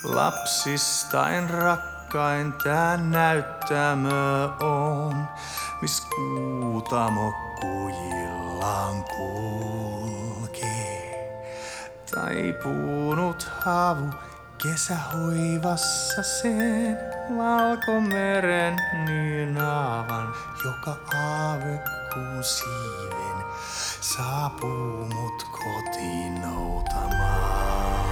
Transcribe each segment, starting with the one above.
Lapsistain rakkain tää näyttämö on, mis Kuutamo kujillaan kulkee. Taipunut havu kesähoivassa sen valkomeren nynaavan, joka aavekuun siiven saapuu mut kotiin noutamaan.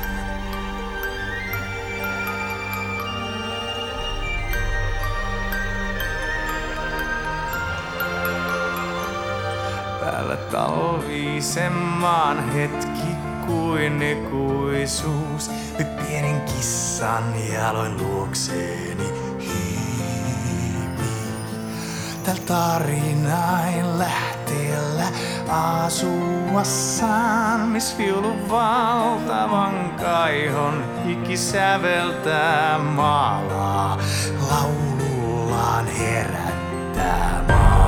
Päällä talvisen maan hetki kuin ikuisuus. Nyt pienen kissan jaloin luokseeni hiipii. Tällä tarinain lähteellä asuassaan, miss viulun valtavan kaihon hiki säveltää maalaa, laulullaan herättää maa.